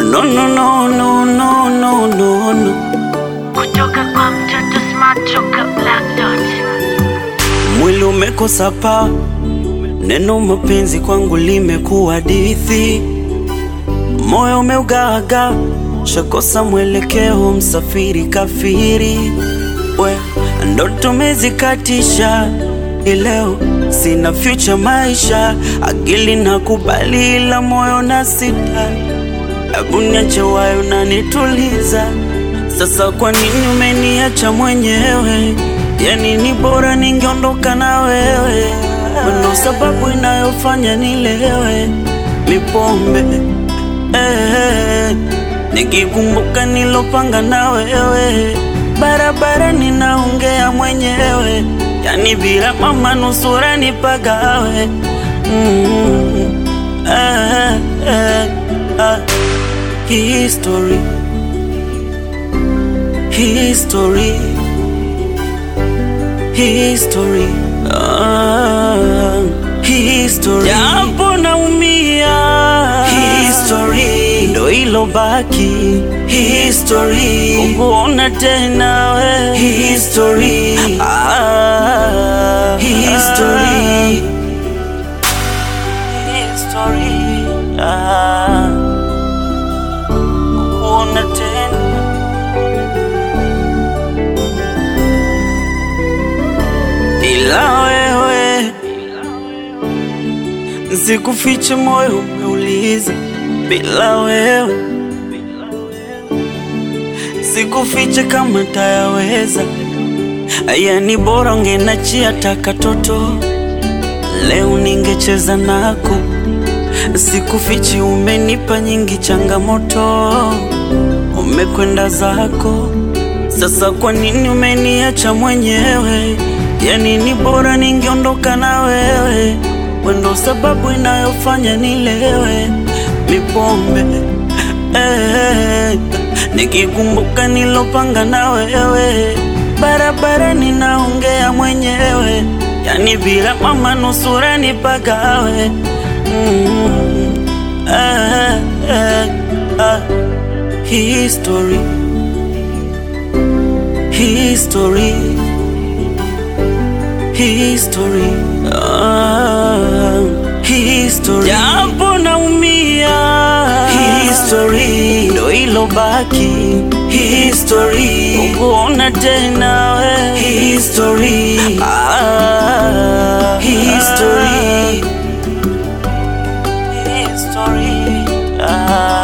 No, no, no, no, no, no, no, no. Kutoka kwa mtoto smart toka Black Dot. Mwili umekosa pa, neno mapenzi kwangu limekuwa hadithi. Moyo umeugaga, shakosa mwelekeo, msafiri kafiri. We, ndoto mezikatisha, ileo sina future maisha. Akili nakubali ila moyo na sita. Ebu niache wae unanituliza. Sasa kwa nini umeniacha mwenyewe? Yani ni bora ningeondoka na wewe. Ndo sababu inayofanya nilewe mipombe. Nikikumbuka nilopanga na wewe, barabara ninaongea mwenyewe. Yani bila mama nusura nipagawe. History, history, history, history. Japo naumia, history ndo ilobaki. History kukuona tena we, history. History, history, kukuona tena. Bila wewe sikufiche, moyo umeuliza. Bila wewe sikufiche kama tayaweza. Aya ni bora ungenachia takatoto, leo ningecheza nako. Sikufichi umenipa nyingi changamoto, umekwenda zako. Sasa kwa nini umeniacha mwenyewe? Yani ni bora ningeondoka na wewe. Wendo sababu inayofanya nilewe mipombe. Nikikumbuka nilopanga na wewe, barabara ninaongea mwenyewe. Yani bila mama nusura nipagawe. History, history, history, history. Japo naumia, history ndo ilobaki. History kukuona tena we, history. History, history,